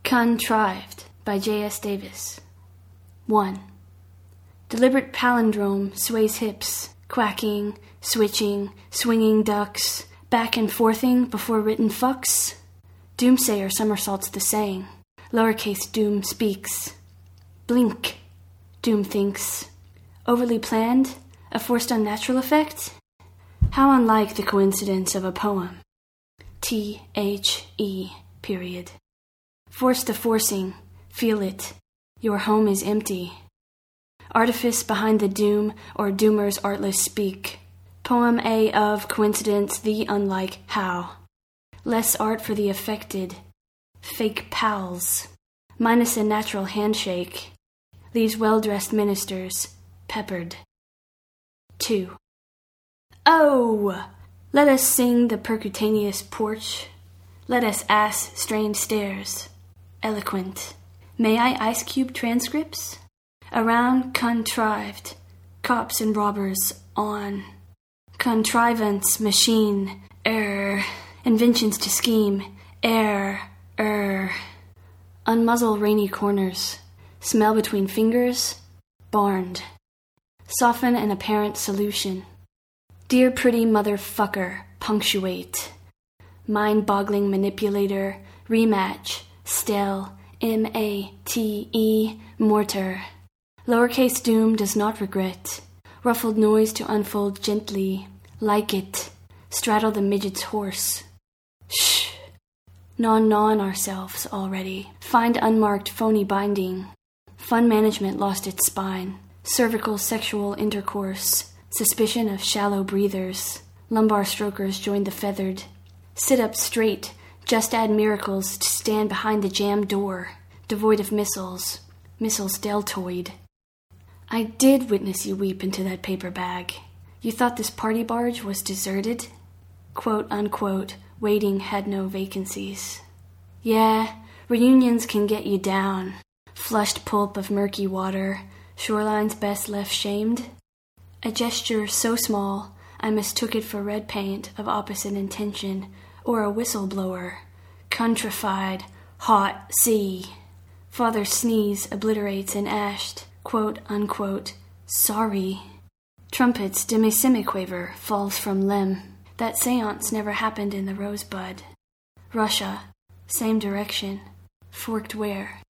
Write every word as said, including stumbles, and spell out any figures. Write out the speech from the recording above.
Contrived by J S Davis. one. Deliberate palindrome sways hips, quacking, switching, swinging ducks, back and forthing before written fucks. Doomsayer somersaults the saying. Lowercase doom speaks. Blink, doom thinks. Overly planned? A forced unnatural effect? How unlike the coincidence of a poem. T H E period. Force the forcing. Feel it. Your home is empty. Artifice behind the doom, or doomer's artless speak. Poem A of coincidence, the unlike how. Less art for the affected. Fake pals. Minus a natural handshake. Leaves well-dressed ministers peppered. two. Oh! Let us sing the percutaneous porch. Let us ass strained stairs. Eloquent. May I ice cube transcripts? Around contrived. Cops and robbers on. Contrivance, machine, err. Inventions to scheme, err, err. Unmuzzle rainy corners. Smell between fingers, barned. Soften an apparent solution. Dear pretty motherfucker, punctuate. Mind-boggling manipulator, rematch, stell, M A T E, mortar. Lowercase doom does not regret. Ruffled noise to unfold gently. Like it. Straddle the midget's horse. Shh. Non-non ourselves already. Find unmarked phony binding. Fun management lost its spine. Cervical sexual intercourse. Suspicion of shallow breathers. Lumbar strokers join the feathered. Sit up straight. Just add miracles to stand behind the jammed door. Devoid of missiles. Missiles deltoid. I did witness you weep into that paper bag. You thought this party barge was deserted? Quote unquote, waiting had no vacancies. Yeah, reunions can get you down. Flushed pulp of murky water, shorelines best left shamed. A gesture so small, I mistook it for red paint of opposite intention, or a whistleblower. Countrified, hot sea. Father's sneeze obliterates and ashed, quote unquote, sorry. Trumpet's demi-semiquaver falls from limb. That seance never happened in the rosebud. Russia, same direction. Forked where?